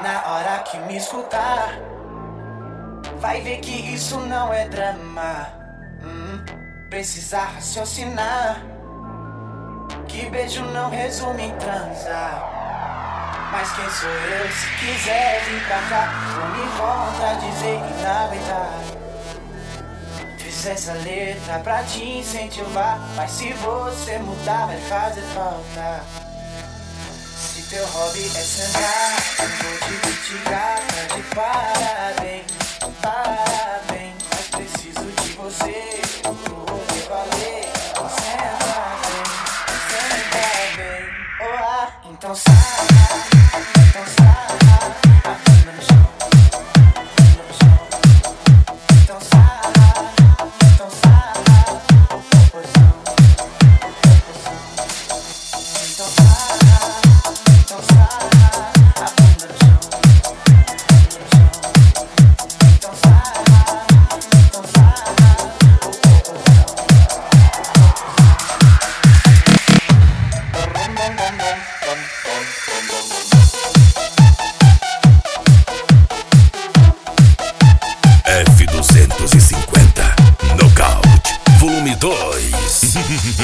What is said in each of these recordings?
Na hora que me escutar, vai ver que isso não é drama. Precisa raciocinar, que beijo não resume em transar. Mas quem sou eu? Se quiser vir pra cá, não me contradizer e não aguentar. Fiz essa letra pra te incentivar, mas se você mudar vai fazer falta. Se teu hobby é sentar, eu vou te criticar, tá de parabéns, parabéns. Mas preciso de você pro rolê valer. Senta bem, oh ah, então sarra, a bunda no chão, então sarra, o popozão, então sarra, a bunda no chão, então sarra, o F250 Knockout Volume 2.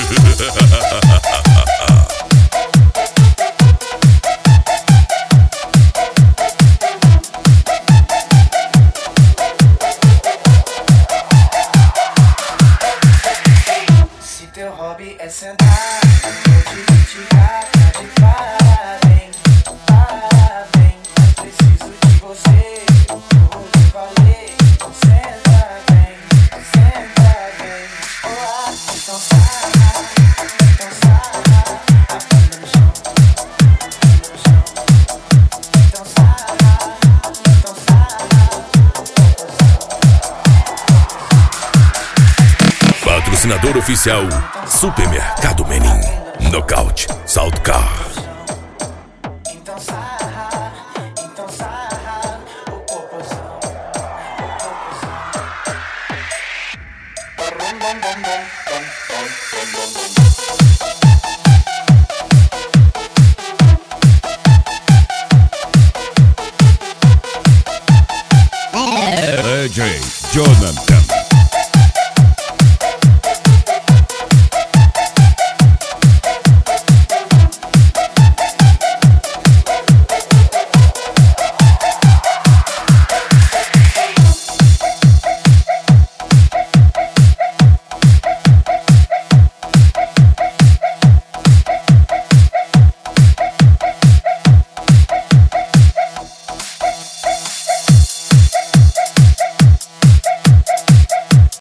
Se teu hobby é sentar, eu vou te criticar, tá de parabéns, parabéns. Mas preciso de você, eu vou te valer. Senta bem, oh ah, então sarra, a bunda no chão, então sarra, Patrocinador oficial Supermercado Menin Knockout Salt Car. então sarra, o popozão, DJ Jonan